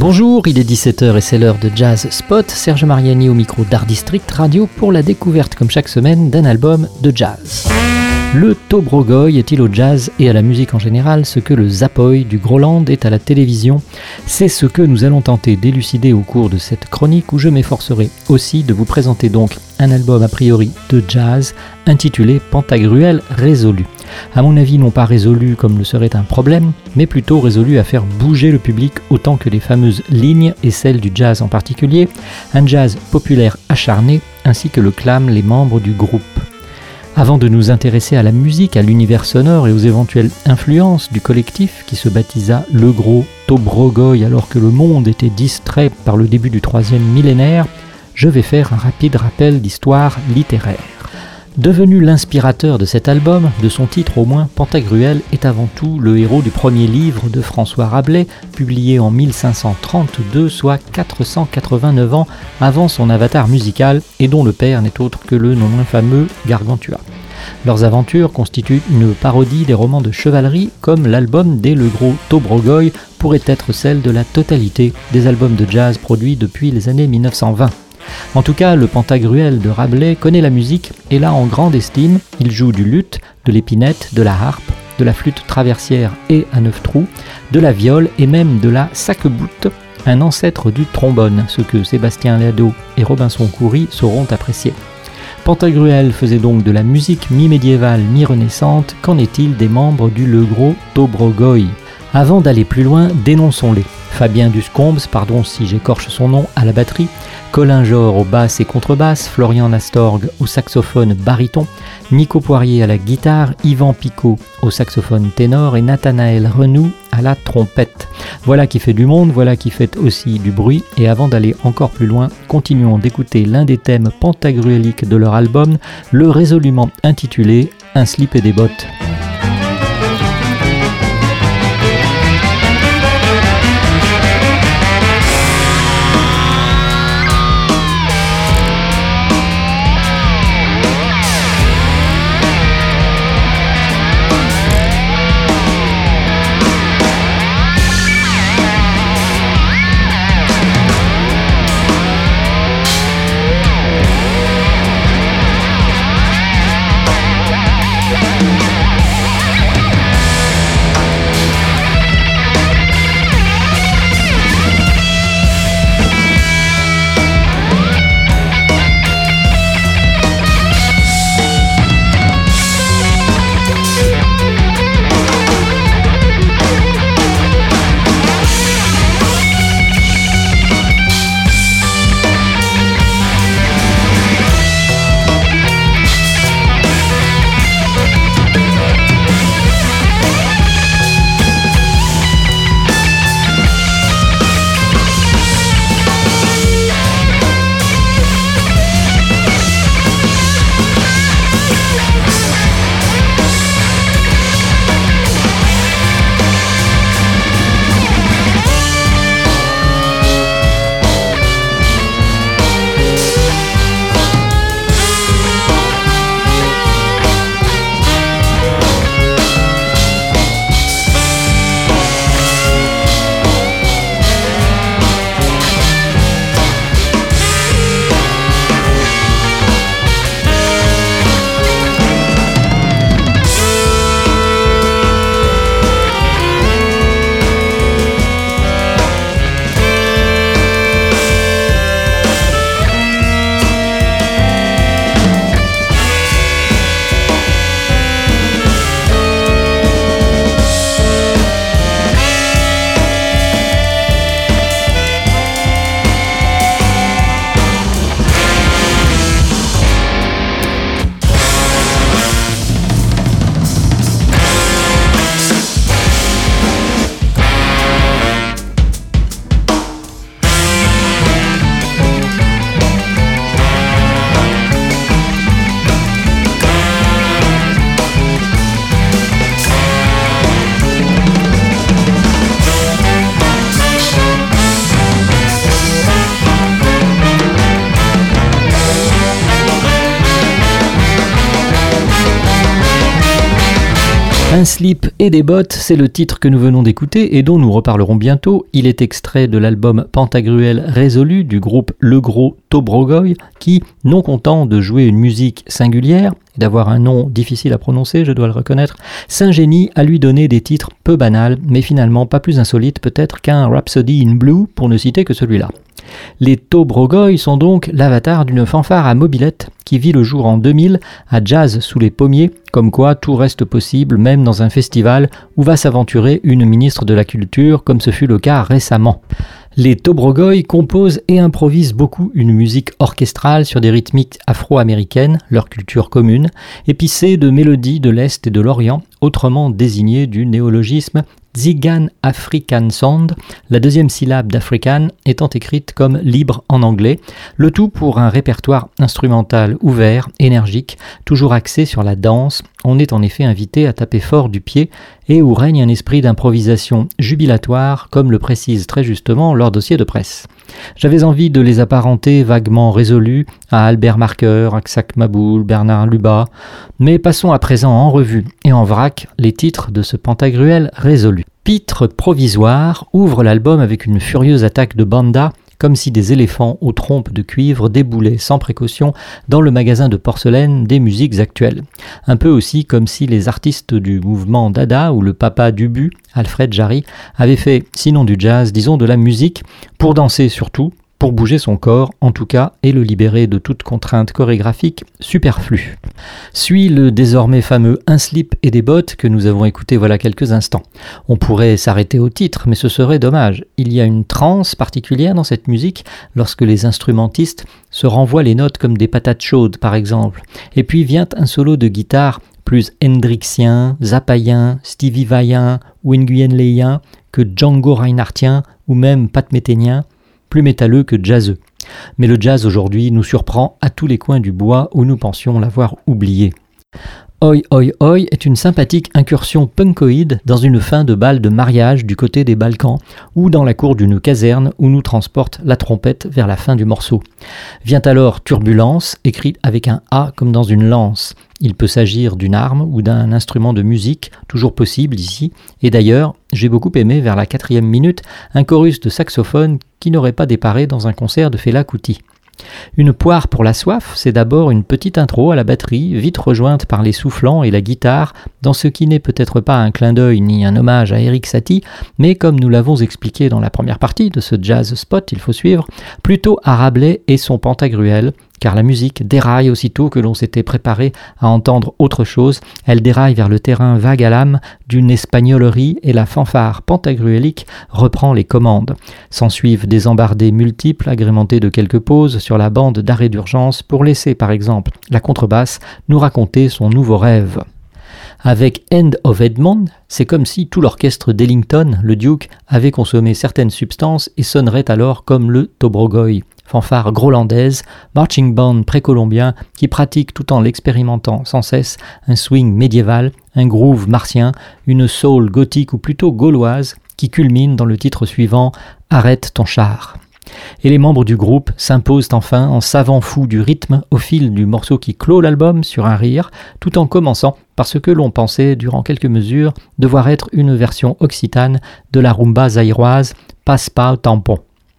Bonjour, il est 17h et c'est l'heure de Jazz Spot. Serge Mariani au micro d'Art District Radio pour la découverte, comme chaque semaine, d'un album de jazz. Le Tobrogoy est-il au jazz et à la musique en général ce que le Zapoy du Groland est à la télévision? C'est ce que nous allons tenter d'élucider au cours de cette chronique où je m'efforcerai aussi de vous présenter donc un album a priori de jazz intitulé Pantagruel résolu. À mon avis, non pas résolu comme le serait un problème, mais plutôt résolu à faire bouger le public autant que les fameuses lignes et celles du jazz en particulier, un jazz populaire acharné ainsi que le clament les membres du groupe. Avant de nous intéresser à la musique, à l'univers sonore et aux éventuelles influences du collectif qui se baptisa Le Gros Tobrogoy alors que le monde était distrait par le début du 3e millénaire, je vais faire un rapide rappel d'histoire littéraire. Devenu l'inspirateur de cet album, de son titre au moins, Pantagruel est avant tout le héros du premier livre de François Rabelais, publié en 1532, soit 489 ans avant son avatar musical, et dont le père n'est autre que le non moins fameux Gargantua. Leurs aventures constituent une parodie des romans de chevalerie, comme l'album des Le Gros Tobrogoy pourrait être celle de la totalité des albums de jazz produits depuis les années 1920. En tout cas, le Pantagruel de Rabelais connaît la musique et l'a en grande estime. Il joue du luth, de l'épinette, de la harpe, de la flûte traversière et à 9 trous, de la viole et même de la saqueboute, un ancêtre du trombone, ce que Sébastien Lado et Robinson Coury sauront apprécier. Pantagruel faisait donc de la musique mi-médiévale, mi-renaissante. Qu'en est-il des membres du Le Gros Tobrogoy ? Avant d'aller plus loin, dénonçons-les. Fabien Duscombes, pardon si j'écorche son nom, à la batterie, Colin Jor aux basses et contrebasses, Florian Nastorg au saxophone baryton, Nico Poirier à la guitare, Yvan Picot au saxophone ténor et Nathanaël Renoux à la trompette. Voilà qui fait du monde, voilà qui fait aussi du bruit, et avant d'aller encore plus loin, continuons d'écouter l'un des thèmes pantagruéliques de leur album, le résolument intitulé « Un slip et des bottes ». Un slip et des bottes, c'est le titre que nous venons d'écouter et dont nous reparlerons bientôt. Il est extrait de l'album Pantagruel Résolu du groupe Le Gros Tobrogoy qui, non content de jouer une musique singulière et d'avoir un nom difficile à prononcer, je dois le reconnaître, s'ingénie à lui donner des titres peu banals, mais finalement pas plus insolites peut-être qu'un Rhapsody in Blue, pour ne citer que celui-là. Les Tobrogoy sont donc l'avatar d'une fanfare à mobilette qui vit le jour en 2000 à Jazz sous les pommiers, comme quoi tout reste possible même dans un festival où va s'aventurer une ministre de la Culture comme ce fut le cas récemment. Les Tobrogoy composent et improvisent beaucoup une musique orchestrale sur des rythmiques afro-américaines, leur culture commune, épicée de mélodies de l'Est et de l'Orient, autrement désignées du néologisme Zigan African Sound, la deuxième syllabe d'African étant écrite comme libre en anglais, le tout pour un répertoire instrumental ouvert, énergique, toujours axé sur la danse. On est en effet invité à taper fort du pied et où règne un esprit d'improvisation jubilatoire, comme le précise très justement leur dossier de presse. J'avais envie de les apparenter vaguement résolus à Albert Marker, Aksak Maboul, Bernard Lubat, mais passons à présent en revue et en vrac les titres de ce Pantagruel résolu. Pitre provisoire ouvre l'album avec une furieuse attaque de banda, comme si des éléphants aux trompes de cuivre déboulaient sans précaution dans le magasin de porcelaine des musiques actuelles. Un peu aussi comme si les artistes du mouvement Dada ou le papa d'Ubu, Alfred Jarry, avaient fait, sinon du jazz, disons de la musique, pour danser surtout, pour bouger son corps en tout cas et le libérer de toute contrainte chorégraphique superflue. Suit le désormais fameux Un slip et des bottes que nous avons écouté voilà quelques instants. On pourrait s'arrêter au titre, mais ce serait dommage. Il y a une transe particulière dans cette musique lorsque les instrumentistes se renvoient les notes comme des patates chaudes par exemple. Et puis vient un solo de guitare plus hendrixien, zappaïen, Stevie Vaien ou nguyenléen que Django Reinhardtien ou même patméténien, plus métalleux que jazzeux. Mais le jazz aujourd'hui nous surprend à tous les coins du bois où nous pensions l'avoir oublié. Oi Oi Oi est une sympathique incursion punkoïde dans une fin de bal de mariage du côté des Balkans ou dans la cour d'une caserne où nous transporte la trompette vers la fin du morceau. Vient alors Turbulence, écrite avec un A comme dans une lance. Il peut s'agir d'une arme ou d'un instrument de musique, toujours possible ici, et d'ailleurs, j'ai beaucoup aimé vers la 4e minute un chorus de saxophone qui n'aurait pas déparé dans un concert de Fela Kuti. Une poire pour la soif, c'est d'abord une petite intro à la batterie, vite rejointe par les soufflants et la guitare, dans ce qui n'est peut-être pas un clin d'œil ni un hommage à Erik Satie, mais comme nous l'avons expliqué dans la première partie de ce jazz spot, il faut suivre, plutôt à Rabelais et son Pantagruel, car la musique déraille aussitôt que l'on s'était préparé à entendre autre chose, elle déraille vers le terrain vague à l'âme d'une espagnolerie et la fanfare pantagruélique reprend les commandes. S'ensuivent des embardées multiples agrémentées de quelques pauses sur la bande d'arrêt d'urgence pour laisser par exemple la contrebasse nous raconter son nouveau rêve. Avec End of Edmond, c'est comme si tout l'orchestre d'Ellington, le Duke, avait consommé certaines substances et sonnerait alors comme le Tobrogoy, fanfare grolandaise, marching band précolombien qui pratique tout en l'expérimentant sans cesse un swing médiéval, un groove martien, une soul gothique ou plutôt gauloise qui culmine dans le titre suivant « Arrête ton char ». Et les membres du groupe s'imposent enfin en savants fous du rythme au fil du morceau qui clôt l'album sur un rire, tout en commençant par ce que l'on pensait durant quelques mesures devoir être une version occitane de la rumba zaïroise « Passe pas au tampon ».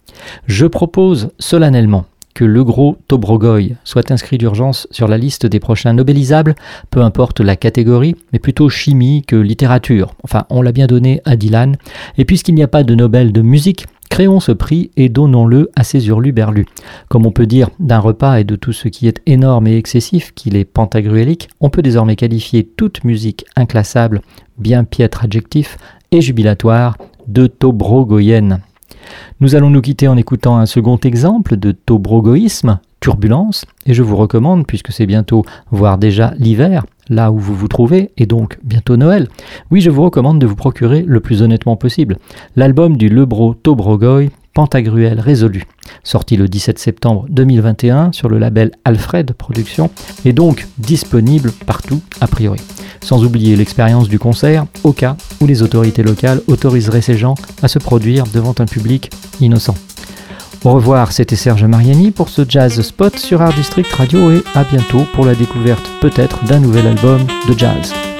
Je propose solennellement que le gros Tobrogoy soit inscrit d'urgence sur la liste des prochains Nobelisables, peu importe la catégorie, mais plutôt chimie que littérature. Enfin, on l'a bien donné à Dylan. Et puisqu'il n'y a pas de Nobel de musique, créons ce prix et donnons-le à ces hurluberlus. Comme on peut dire d'un repas et de tout ce qui est énorme et excessif qu'il est pantagruélique, on peut désormais qualifier toute musique inclassable, bien piètre adjectif et jubilatoire, de tobrogoyenne. Nous allons nous quitter en écoutant un second exemple de tobrogoïsme, Turbulence, et je vous recommande, puisque c'est bientôt, voire déjà l'hiver, là où vous vous trouvez, et donc bientôt Noël, oui, je vous recommande de vous procurer le plus honnêtement possible l'album du Le Gros Tobrogoy, Pantagruel Résolu, sorti le 17 septembre 2021 sur le label Alfred Productions, et donc disponible partout a priori. Sans oublier l'expérience du concert, au cas où les autorités locales autoriseraient ces gens à se produire devant un public innocent. Au revoir, c'était Serge Mariani pour ce Jazz Spot sur Art District Radio et à bientôt pour la découverte peut-être d'un nouvel album de jazz.